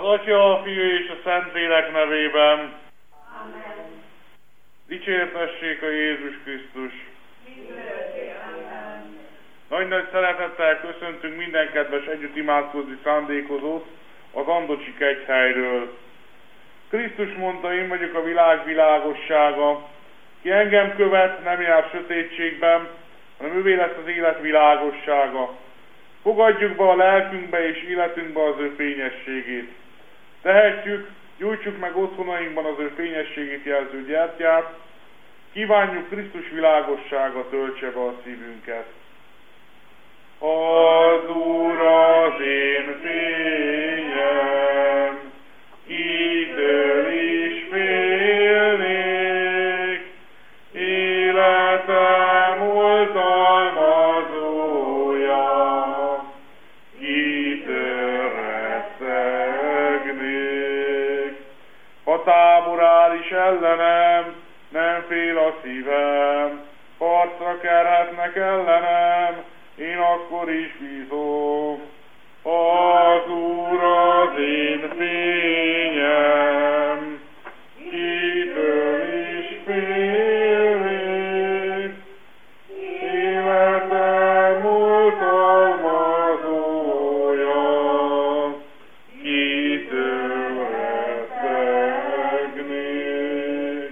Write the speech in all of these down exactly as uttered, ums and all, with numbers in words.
Atya, a Fiú és a Szentlélek nevében. Amen. Dicsértessék a Jézus Krisztus. Amen. Nagy-nagy szeretettel köszöntünk minden kedves együtt imádkozni szándékozót az Andocsi kegyhelyről. Krisztus mondta, én vagyok a világ világossága. Ki engem követ, nem jár sötétségben, hanem ővé lesz az élet világossága. Fogadjuk be a lelkünkbe és életünkbe az ő fényességét. Tehetjük, gyújtsuk meg otthonainkban az ő fényességét jelző gyertyát, kívánjuk Krisztus világossága töltse be a szívünket. Az Úr az én fényem, kitől is félnék, életem oltalmazója, kitől rettegnék. Ha tábor áll is ellenem, nem fél a szívem, harcra kelhetnek ellenem, én akkor is bízom. Az Úr az én fényem, kitől is félnék, életem oltalmazója, kitől rettegnék.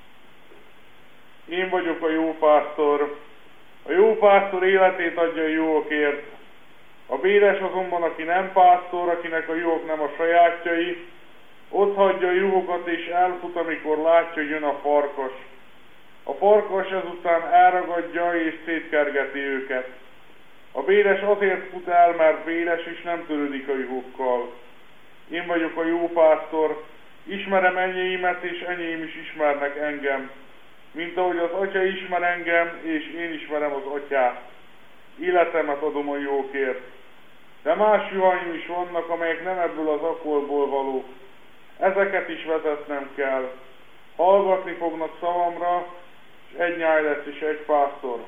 Én vagyok a jó pásztor. A jó pásztor életét adja a juhokért. A béres azonban, aki nem pásztor, akinek a juhok nem a sajátjai, ott hagyja a juhokat és elfut, amikor látja, hogy jön a farkas. A farkas ezután elragadja és szétkergeti őket. A béres azért fut el, mert béres és nem törődik a juhokkal. Én vagyok a jó pásztor, ismerem enyéimet és enyém is ismernek engem. Mint ahogy az Atya ismer engem, és én ismerem az Atyát. Életemet adom a jókért. De más juhaim is vannak, amelyek nem ebből az akolból valók. Ezeket is vezetnem kell. Hallgatni fognak szavamra, és egy nyáj lesz és egy pásztor.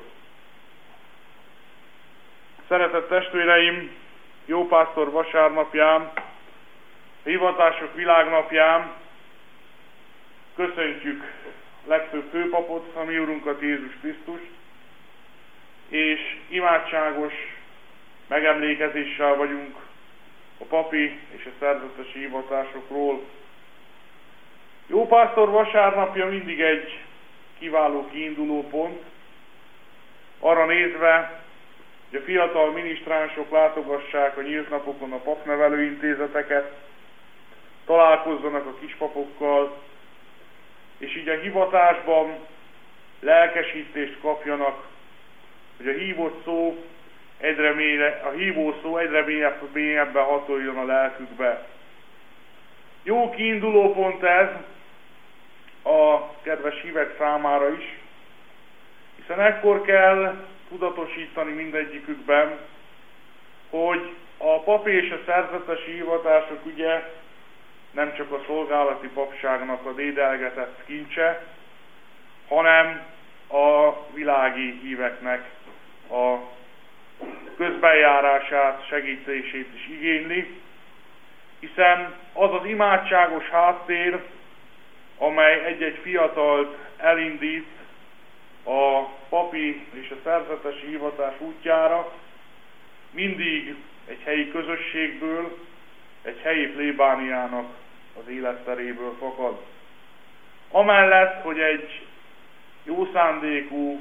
Szeretett testvéreim, jó pásztor vasárnapján, hivatások világnapján köszöntjük legfőbb főpapot, a mi Urunkat, Jézus Krisztust, és imádságos megemlékezéssel vagyunk a papi és a szerzetesi hivatásokról. Jó pásztor vasárnapja mindig egy kiváló kiinduló pont, arra nézve, hogy a fiatal minisztránsok látogassák a nyílt napokon a papnevelő intézeteket, találkozzanak a kispapokkal, és így a hivatásban lelkesítést kapjanak, hogy a hívott szó egyre mélyre, a hívó szó egyre mélyebben hatoljon a lelkükbe. Jó kiinduló pont ez a kedves hívek számára is, hiszen ekkor kell tudatosítani mindegyikükben, hogy a papi és a szerzetesi hivatások ügye nem csak a szolgálati papságnak a dédelgetett kincse, hanem a világi híveknek a közbenjárását, segítését is igényli, hiszen az az imádságos háttér, amely egy-egy fiatalt elindít a papi és a szerzetesi hivatás útjára, mindig egy helyi közösségből, egy helyi plébániának az életteréből fakad. Amellett, hogy egy jó szándékú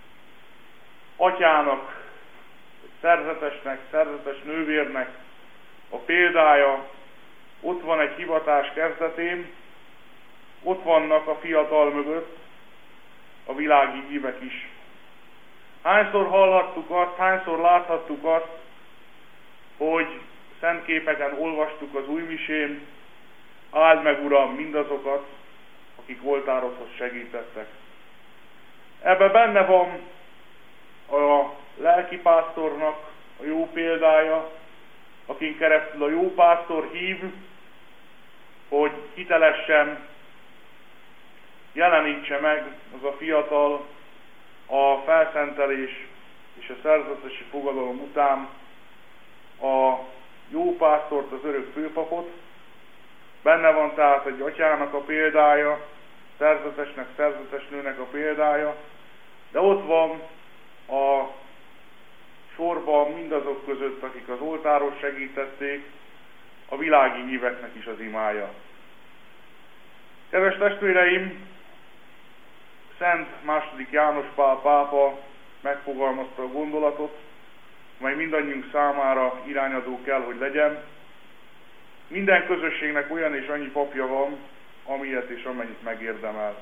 atyának, egy szerzetesnek, szerzetes nővérnek a példája ott van egy hivatás kezdetén, ott vannak a fiatal mögött a világi hívek is. Hányszor hallhattuk azt, hányszor láthattuk azt, hogy szentképeken olvastuk az újmisén, áld meg, Uram, mindazokat, akik oltárodhoz segítettek. Ebben benne van a lelkipásztornak a jó példája, akin keresztül a jó pásztor hív, hogy hitelesen jelenítse meg az a fiatal a felszentelés és a szerzetesi fogadalom után a jó pásztort, az örök főpapot, Benne van tehát egy atyának a példája, szerzetesnek, szerzetes nőnek a példája, de ott van a sorban mindazok között, akik az oltáros segítették, a világi híveknek is az imája. Kedves testvéreim, Szent második János Pál pápa megfogalmazta a gondolatot, mely mindannyiunk számára irányadó kell, hogy legyen. Minden közösségnek olyan és annyi papja van, amilyet és amennyit megérdemel.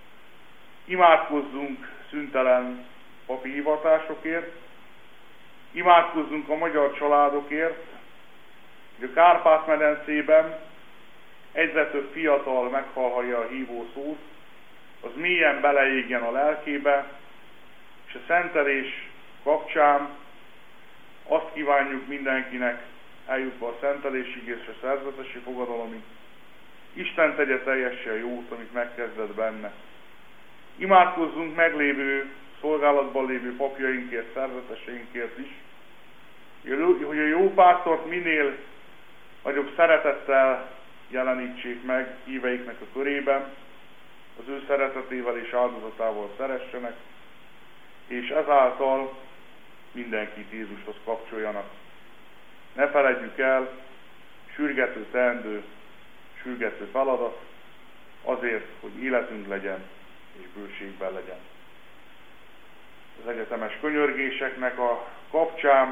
Imádkozzunk szüntelen papi hivatásokért, imádkozzunk a magyar családokért, hogy a Kárpát-medencében egyre több fiatal meghallja a hívó szót, az mélyen beleégjen a lelkébe, és a szentelés kapcsán azt kívánjuk mindenkinek, eljutva a szentelésig és a szerzetesi fogadalomig, Isten tegye teljesen jót, amit megkezdett benne. Imádkozzunk meglévő, szolgálatban lévő papjainkért, szerzeteseinkért is, hogy a jó pásztort minél nagyobb szeretettel jelenítsék meg híveiknek a körében, az ő szeretetével és áldozatával szeressenek, és ezáltal mindenkit Jézushoz kapcsoljanak. Ne feledjük el, sürgető teendő, sürgető feladat, azért, hogy életünk legyen és bőségben legyen. Az egyetemes könyörgéseknek a kapcsán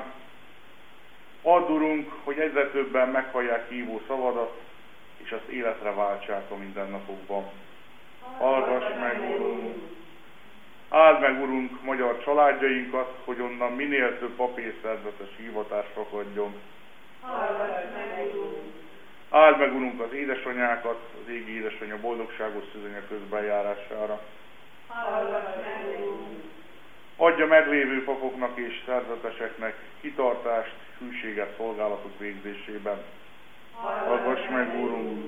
add, Urunk, hogy egyre többen meghallják hívó szavadat, és azt életre váltsák a mindennapokban. Hallgass meg, Urunk! Áld meg, Urunk, magyar családjainkat, hogy onnan minél több papírszerzetes hivatást fogadjon. Hallgass meg, Urunk! Áld meg, Urunk, az édesanyákat, az égi édesanyja boldogságos szüzenye közbenjárására. Hallgass meg, Urunk! Adja meglévő papoknak és szerzeteseknek kitartást, hűséget szolgálatok végzésében. Hallgass meg, Urunk!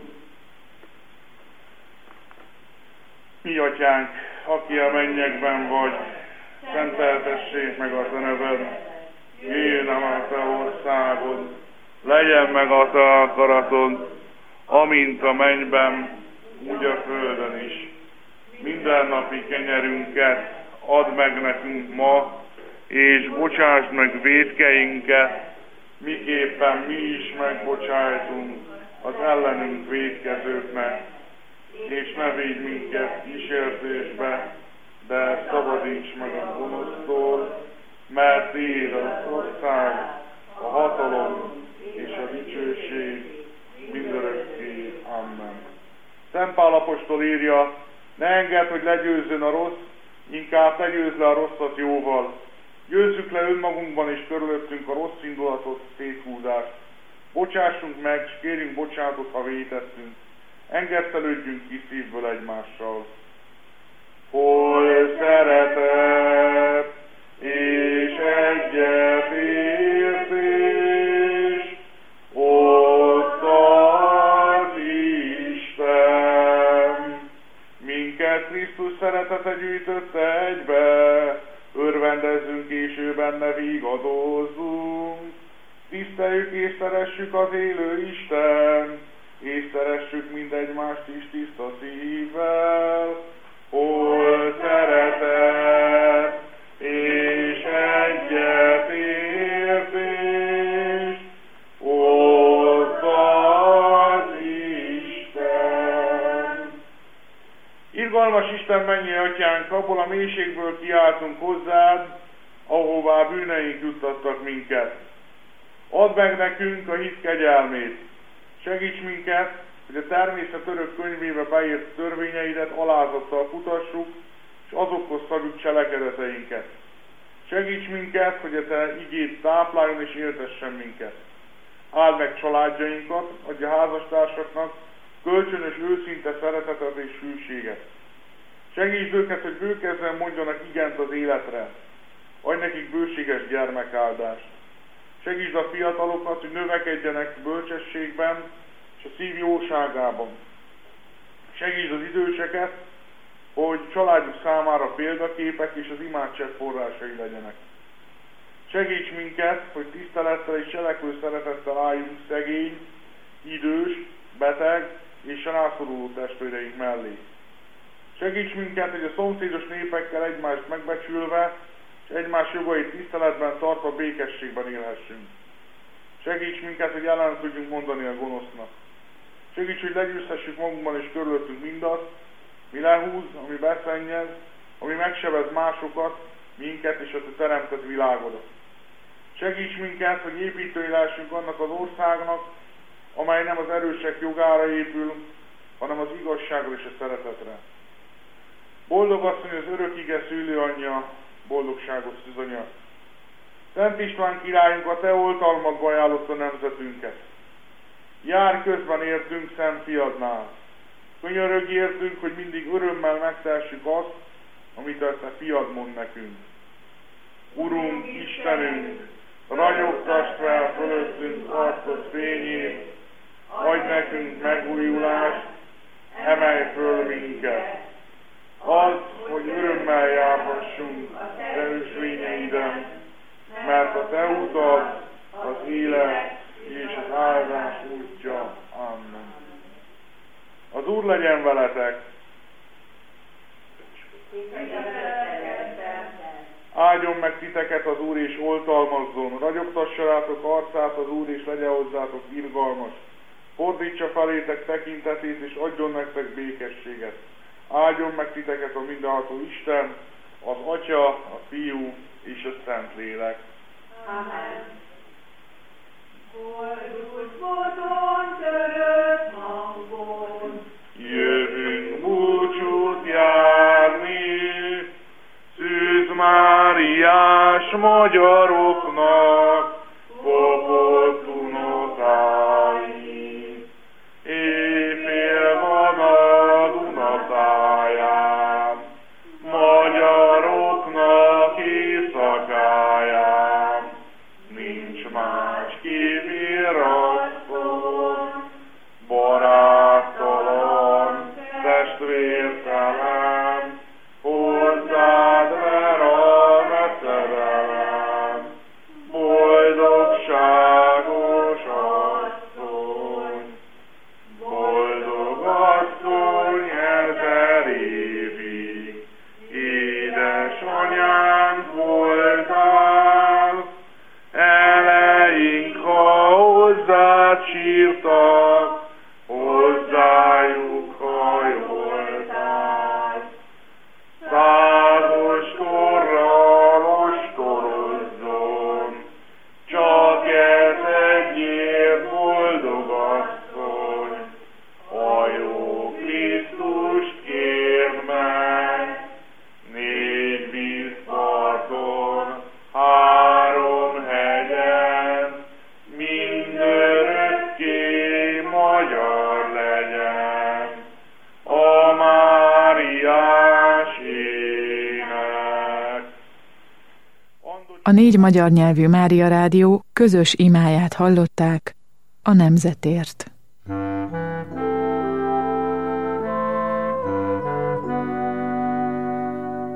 Mi atyánk, aki a mennyekben vagy, szenteltessék meg a te neved, jöjjön a te országod, legyen meg a te akaratod, amint a mennyben, úgy a földön is. Mindennapi kenyerünket add meg nekünk ma, és bocsásd meg vétkeinket, miképpen mi is megbocsájtunk az ellenünk vétkezőknek, és ne védj minket kísértésbe, de szabadíts meg a gonosztól, mert tiéd az ország, a hatalom és a dicsőség mindörökké. Amen. Szent Pál apostol írja, ne engedd, hogy legyőzzön a rossz, inkább legyőzz le a rosszat jóval. Győzzük le önmagunkban és körülöttünk a rossz indulatot, széthúzást. Bocsássunk meg, és kérjünk bocsánatot, ha vétettünk. Engesztelődjünk ki szívből egymással. Hol szeretet és egyetértés, ott az Isten. Minket Krisztus szeretete gyűjtötte egybe, örvendezzünk és ő benne vigadozzunk. Tiszteljük és szeressük az élő Isten, és szeressük mindegymást is tiszta szívvel. Hol szeretet és egyetértés, ott az Isten. Irgalmas Isten, mennyi atyánk, abból a mélységből kiáltunk hozzád, ahová bűneink juttattak minket. Add meg nekünk a hit kegyelmét. Segíts minket, hogy a természet örök könyvébe beírt törvényeidet alázattal kutassuk, és azokhoz szabjuk cselekedeteinket. Segíts minket, hogy a te igéd tápláljon és éltessen minket. Áld meg családjainkat, adj a házastársaknak kölcsönös őszinte szeretetet és hűséget. Segítsd őket, hogy bőkezzen mondjanak igent az életre. Adj nekik bőséges gyermekáldást. Segítsd a fiatalokat, hogy növekedjenek bölcsességben és a szív jóságában. Segítsd az időseket, hogy családjuk számára példaképek és az imádság forrásai legyenek. Segíts minket, hogy tisztelettel és cselekvő szeretettel álljunk szegény, idős, beteg és a rászoruló testvéreink mellé. Segíts minket, hogy a szomszédos népekkel egymást megbecsülve, és egymás jogait tiszteletben tartva békességben élhessünk. Segíts minket, hogy ellen tudjunk mondani a gonosznak. Segíts, hogy legyőzhessük magunkban és körülöttünk mindazt, mi lehúz, ami beszennyez, ami megsebez másokat, minket és a te teremtett világodat. Segíts minket, hogy építői lehessünk annak az országnak, amely nem az erősek jogára épül, hanem az igazságra és a szeretetre. Boldog asszony, az örök ige szülőanyja, boldogságos szűzanya. Szent István királyunk, a te oltalmadba ajánlotta nemzetünket. Jár közben értünk Szent Fiadnál. Könyörögj értünk, hogy mindig örömmel megtehessük azt, amit a te fiad mond nekünk. Urunk, Istenünk, ragyogtasd fel fölöttünk arcod fényét, adj nekünk megújulást, emelj föl minket. Az, hogy örömmel járhassunk a te ösvényeiden, mert a te utad az élet és az áldás útja. Amen. Az Úr legyen veletek! Áldjon meg titeket az Úr és oltalmazzon, ragyogtassa rátok arcát az Úr és legyen hozzátok irgalmas. Fordítsa felétek tekintetét és adjon nektek békességet. Áldjon meg titeket a mindenható Isten, az Atya, a Fiú és a Szentlélek. Amen. Boldog boton törött hangon, jövünk búcsút járni, Szűz Máriás magyaroknak, kopott unokái. Éjfél van a Duna táján, magyaroknak éjszakáján, nincs más kivirasztón, baráttalan, testvértelen, hozzád ver a veszerelem, boldogságos asszony, boldog asszony ezer évig, édesanyánk voltál, eleink, ha hozzád sírtak, hozzájuk hajoltál. Százos korral ostorozzon, csak ez egyért boldog asszony, a jó Krisztust kérd meg. Négy vízparton, három hegyen, mindörökké magyar legyen a Máriás ének. A négy magyar nyelvű Mária Rádió közös imáját hallották a nemzetért.